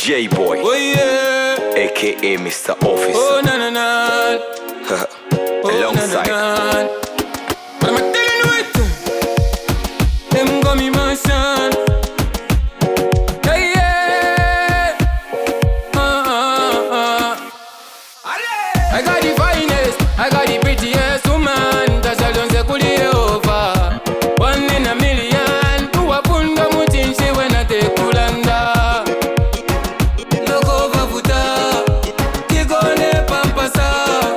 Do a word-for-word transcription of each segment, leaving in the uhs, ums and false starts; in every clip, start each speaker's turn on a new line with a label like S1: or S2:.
S1: J-Boy,
S2: Oh yeah,
S1: aka Mister Officer.
S2: oh na na na, oh,
S1: Alongside
S2: na, na, na. I'm telling you it. Them got me mansion. Hey yeah, uh, uh, uh. I got the finest, I got the prettiest woman. Tasha don't say kuli over. One in a million. Who a punda mutinshi when I take kulanda. Look over futa, tigone pampasa,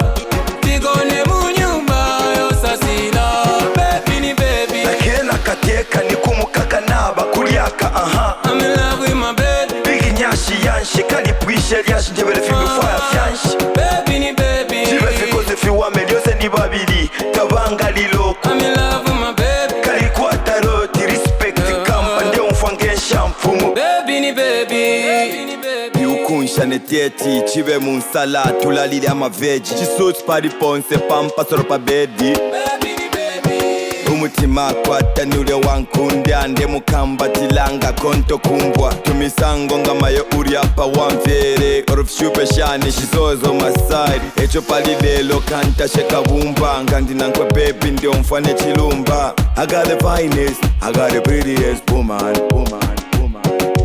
S2: tigone munyumba yo sasina. Baby ni baby,
S3: nakela kateka ni kumukaka naba kuliaka aha.
S2: I'm in love with my baby.
S3: Bigi nyashi yanshi kali puishe liashi njebele fi bifaya fyanshi.
S2: Baby ni baby,
S3: Jibe fi koze fi wame liose ni babili tabanga liloko.
S2: I'm in love with my baby.
S3: Kali kwa taroti respect kamba nde umfange shamfumu.
S2: Baby ni baby, baby ni baby.
S3: Yukunsha netieti chibe munsala tulalili ama veji. Chisoti pari ponse pampa soro pa bedi.
S2: Baby ni baby.
S3: Umutima kwata nule wankunde ande mukamba tilanga konto kumbwa. Tumisango ngamayo uri apa wamvere. Orufshupe shani shizozo masari. Echo pali lelo kanta sheka bumba. Ngandina nkwe baby ndio mfane chilumba. I got the finest, I got the prettiest woman, woman, woman.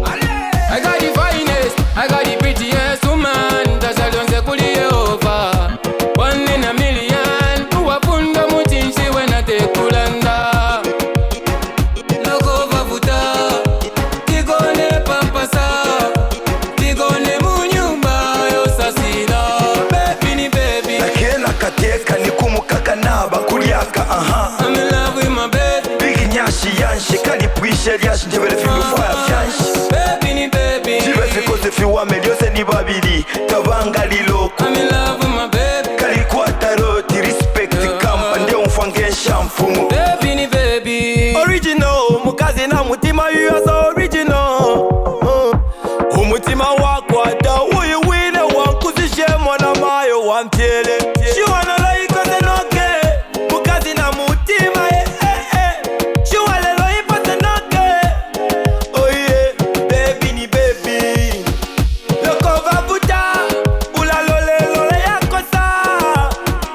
S2: I got the finest, I got the prettiest woman. Tasha don't say kuli over. One in a million. Who a punda mutinshi when I take kulanda. Look over futa, tigone pampasa, tigone munyumba yo sasina. Baby ni baby,
S3: Nakela kateka ni kumukaka naba kuliaka aha.
S2: I'm in love with my baby.
S3: Bigi nyashi yanshi kali puishe liashi njebele fi bifaya fyanshi.
S2: Baby ni baby,
S3: Jibe fi koze fi wame liose ni babili tabanga liloko.
S2: I'm in love with my baby.
S3: Kali kwa taroti respect kamba nde umfange shamfumu.
S2: Baby ni baby,
S3: Original mukazi na mutima you are so original. uh. Umutima wako ata uyu wine wankuzishe mwana mayo wampiele. She wanna like us and okay. Mukazi na mutima eh eh eh. She wanna like us and okay. Oh yeah, baby ni baby. Lokova buta, ula lole lole yako sa.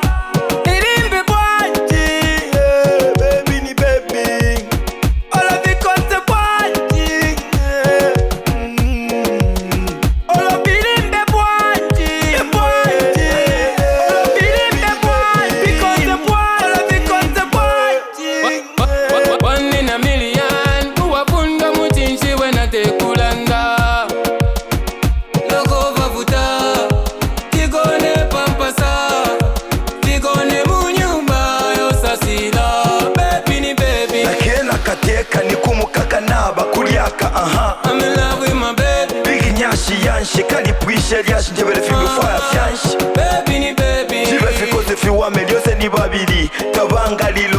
S3: Ilimbe bwaji, yeah, baby ni baby. All of it comes to bwaji, yeah. Mm. All of it in the bwaji, the bwaji. All of it in the bwaji, because the bwaji. All of it comes to bwaji, yeah.
S2: one in a million. Who a punda mutinshi when I take kulanda. Look over futa, tigone pampasa, tigone munyumba yo sasina. Baby ni baby,
S3: Nakela kateka ni kumukaka naba kuliaka aha.
S2: I'm in love with my baby.
S3: Bigi nyashi yanshi kali puishe liashi njebele fi bifaya fyanshi.
S2: Baby ni baby,
S3: Jibe fi koze fi wame liose ni babili tabanga lilo.